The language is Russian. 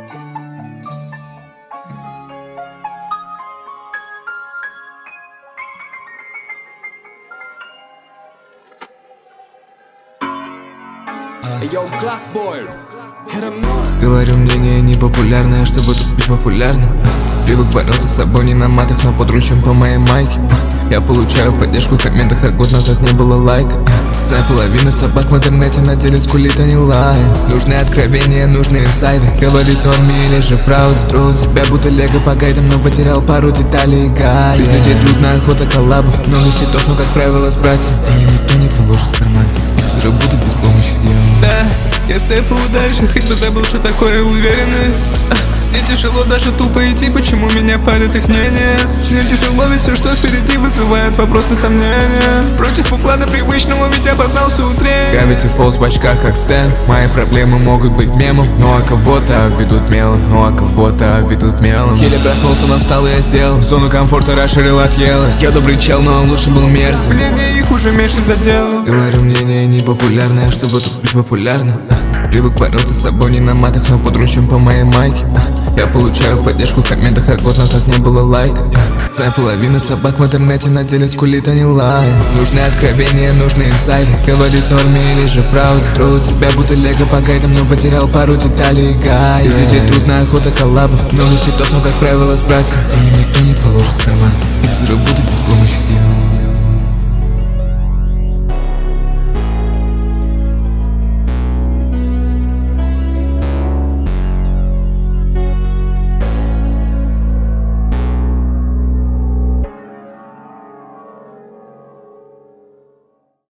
Говорю, мнение непопулярное, чтобы тут быть популярным. Привык бороться с собой не на матах, но под ручем по моей майке. Я получаю поддержку в комментах, а год назад не было лайка. Знаю, половина собак в интернете на деле скулит, а не лает. Нужны откровения, нужны инсайды. Говорит норме или же правда. Строил себя будто лего по гайдам, но потерял пару деталей и гайд. Без людей трудно, охота коллабов. Много хитов, но как правило с братьям. Деньги никто не положит в карман. Их заработать без помощи дела. Да, я степу дальше, хоть бы забыл, что такое уверенность. Мне тяжело даже тупо идти, почему меня парит их мнение. Мне тяжело, ведь все, что впереди, вызывает вопросы, сомнения. Против уклада привычного, ведь обознался утренне. Gravity Falls в очках как Стэн. Мои проблемы могут быть мемом, ну а кого-то обведут мелом, ну а кого-то обведут мелом. Еле проснулся, но встал и я сделал. Зону комфорта расширил, отъела. Я добрый чел, но он лучше был мерзкий. Мнение их уже меньше задел. Говорю, мнение непопулярное, чтобы тут быть популярным. Привык бороться с собой не на матах, но под ручем по моей майке. Я получаю поддержку в комментах, а год назад не было лайка. Знаю, половина собак в интернете на деле скулит, а не лает. Нужны откровения, нужны инсайды. Говорит норме или же правда. Строил себя будто лего по гайдам, но потерял пару деталей и гайд. Без людей трудно, охота коллабов. Много хитов, но как правило с братьям. Деньги никто не положит в карман. Их заработать без помощи дела.